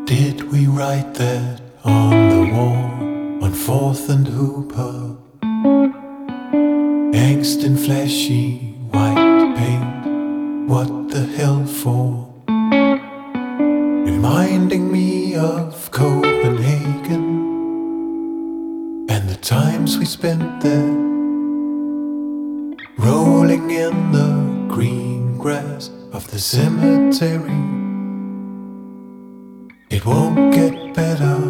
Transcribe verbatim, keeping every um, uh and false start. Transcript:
did we write that on the wall on Fourth and Hooper? Angst in flashy white paint, what the hell for? Reminding me of Copenhagen and the times we spent there, rolling in the green grass of the cemetery. It won't get better.